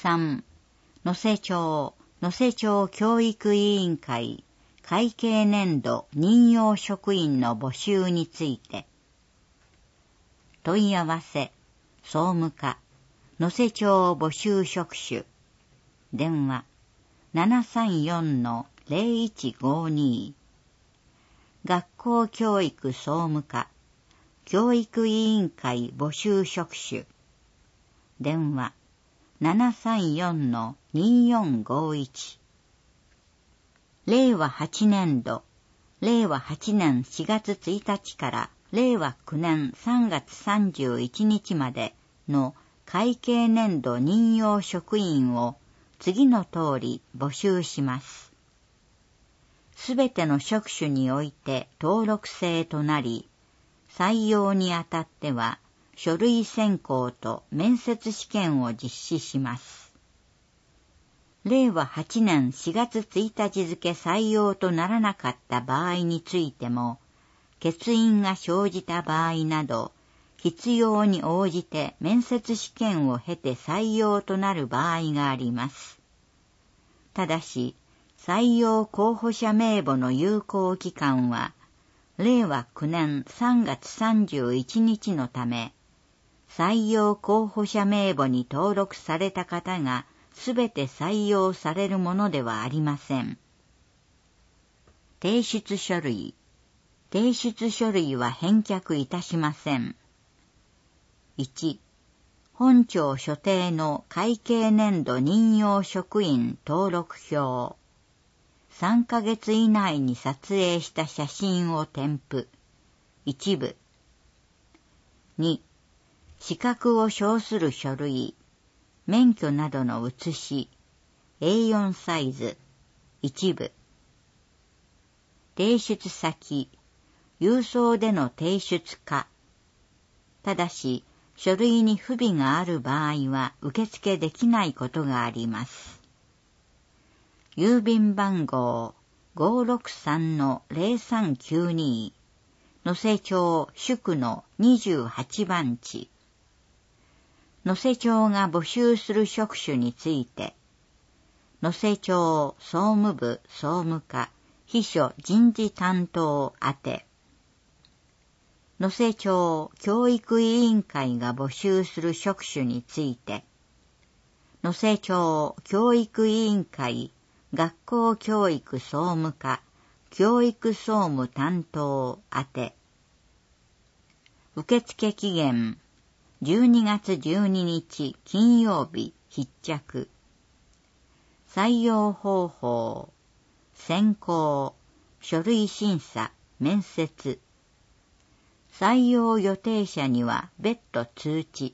3、能勢町教育委員会会計年度任用職員の募集について。問い合わせ、総務課、能勢町募集職種。電話、734-0152。学校教育総務課、教育委員会募集職種。電話、734-2451。令和8年度、令和8年4月1日から令和9年3月31日までの会計年度任用職員を次の通り募集します。すべての職種において登録制となり、採用にあたっては書類選考と面接試験を実施します。令和8年4月1日付採用とならなかった場合についても、欠員が生じた場合など、必要に応じて面接試験を経て採用となる場合があります。ただし、採用候補者名簿の有効期間は、令和9年3月31日のため、採用候補者名簿に登録された方がすべて採用されるものではありません。提出書類は返却いたしません。1、本庁所定の会計年度任用職員登録表。3ヶ月以内に撮影した写真を添付。一部。2、資格を証する書類、免許などの写し、A4 サイズ、一部。提出先、郵送での提出か。ただし、書類に不備がある場合は受付できないことがあります。郵便番号 563-0392 能勢町宿の28番地。能勢町が募集する職種について、能勢町総務部総務課秘書人事担当宛て、能勢町教育委員会が募集する職種について、能勢町教育委員会学校教育総務課教育総務担当宛て、受付期限12月12日金曜日必着。採用方法、選考、書類審査、面接。採用予定者には別途通知。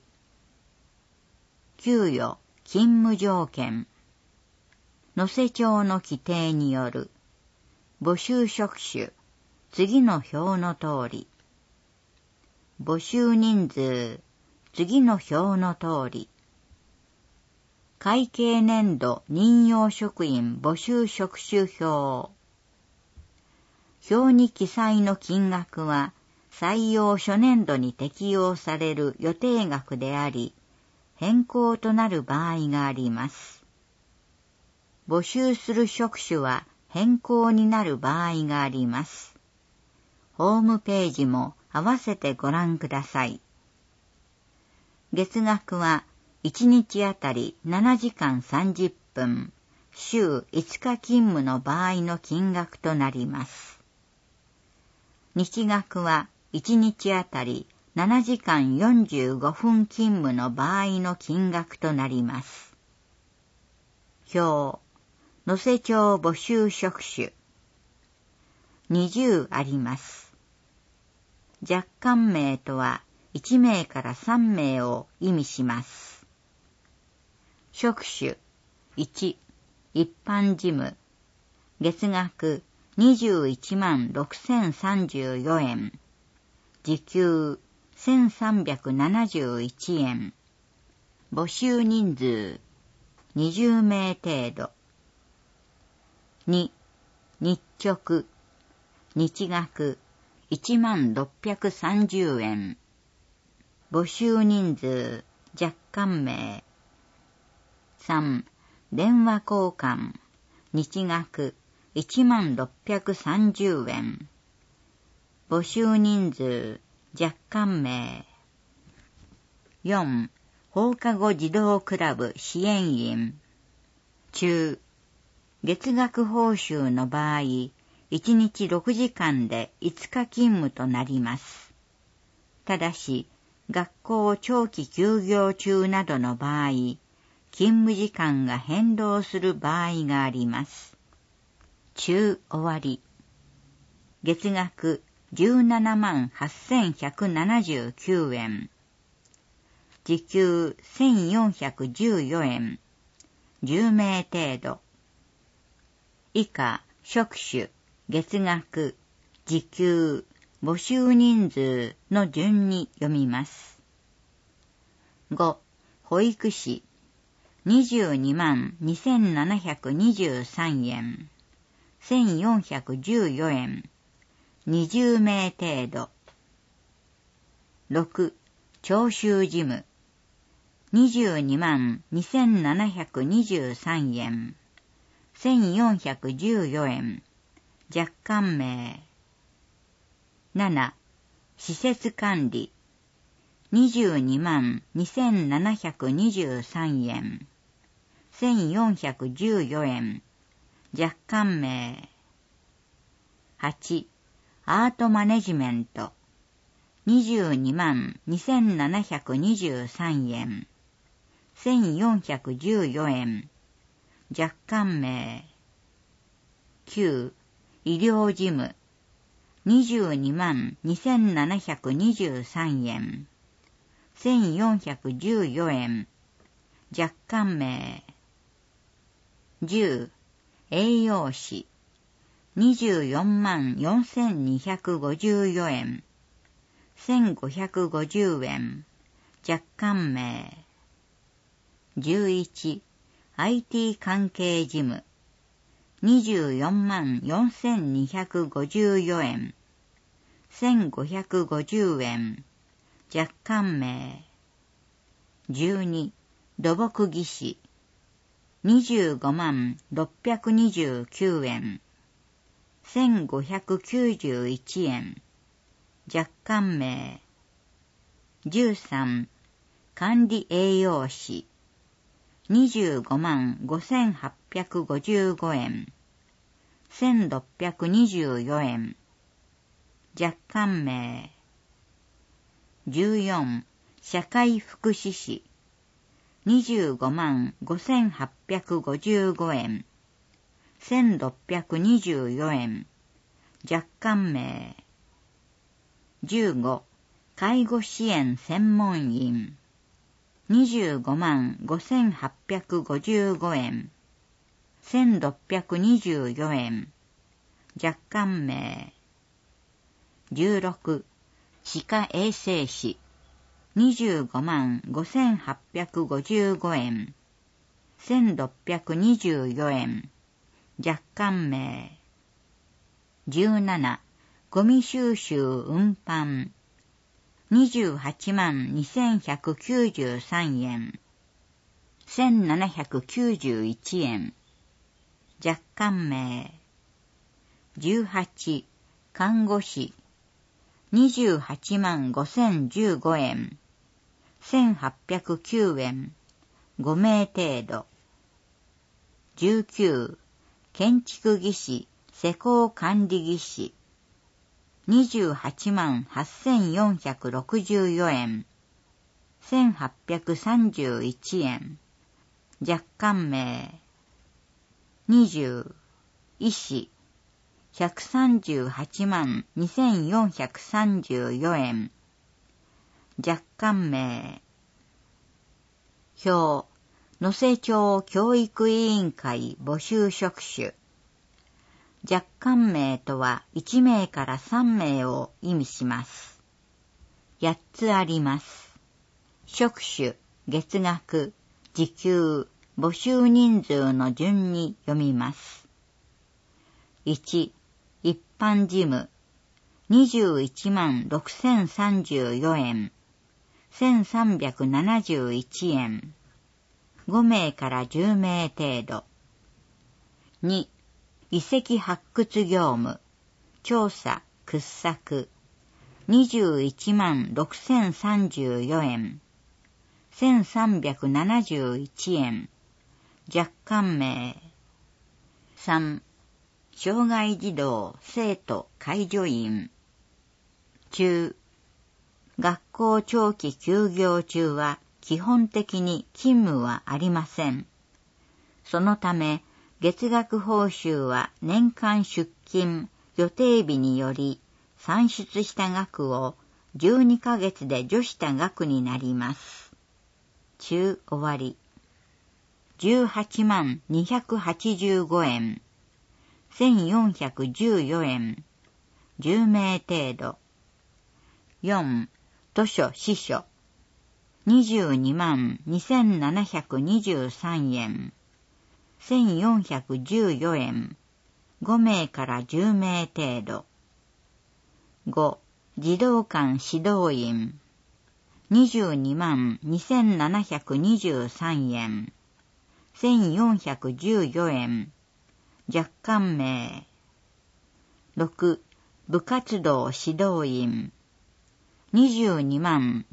給与、勤務条件。能勢町の規定による。募集職種、次の表の通り。募集人数、次の表の通り。会計年度任用職員募集職種表。表に記載の金額は採用初年度に適用される予定額であり、変更となる場合があります。募集する職種は変更になる場合があります。ホームページも合わせてご覧ください。月額は1日あたり7時間30分、週5日勤務の場合の金額となります。日額は1日あたり7時間45分勤務の場合の金額となります。表、能勢町募集職種。20あります。若干名とは1名から3名を意味します。職種、1、一般事務。月額21万6034円。時給1371円。募集人数20名程度。2、日直。日額1万630円。募集人数若干名。 3、電話交換、日額1630円。募集人数、若干名。4、放課後児童クラブ支援員。中、月額報酬の場合、1日6時間で5日勤務となります。ただし、学校長期休業中などの場合、勤務時間が変動する場合があります。中終わり。月額17万8179円。時給1414円。10名程度。以下、職種、月額、時給、募集人数の順に読みます。5、保育士、22万2723円。1414円。20名程度。6、徴収事務。22万2723円。1414円。若干名。7、施設管理。22万2723円。1414円。若干名。8、アートマネジメント。22万2723円。1414円。若干名。9、医療事務。22万2723円。1414円。若干名。10、栄養士。24万4254円。1550円。若干名。11、IT 関係事務。24万4254円。1550円。若干名。12、土木技師。25万629円。1591円。若干名。13、管理栄養士。25万5855円。1624円。若干名。14、社会福祉士。25万5855円。1624円。若干名。15、介護支援専門員。25万5855円。1624円。若干名。16、歯科衛生士。25万5855円。1624円。若干名。17、ゴミ収集運搬。28万2193円。1791円。若干名。18、看護師。28万5015円。1809円。5名程度。19、建築技師、施工管理技師。28万8464円。1831円。若干名。20、医師。138万2434円。若干名。表、能勢町教育委員会募集職種。若干名とは1名から3名を意味します。8つあります。職種、月額、時給、募集人数の順に読みます。1、一般事務。21万6034円。1371円。 5名から10名程度。2、遺跡発掘業務、調査、掘削、21万6034円、1371円、若干名。3、障害児童生徒介助員。中、学校長期休業中は基本的に勤務はありません。そのため、月額報酬は年間出勤予定日により算出した額を12ヶ月で除した額になります。中終わり。18万285円、1414円、10名程度。4、図書司書、22万2723円、1414円、5名から10名程度。5、児童館指導員、22万2723円、1414円、若干名。6、部活動指導員、22万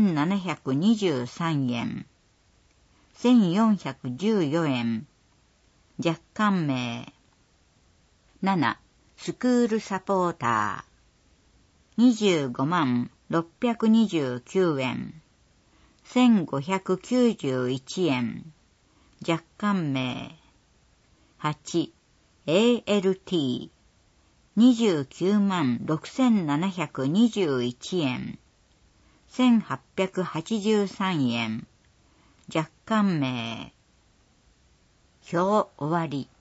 2723円、1414円、若干名。7、スクールサポーター、25万629円、1591円、若干名。8、ALT、29万6721円、1883円、若干名。表終わり。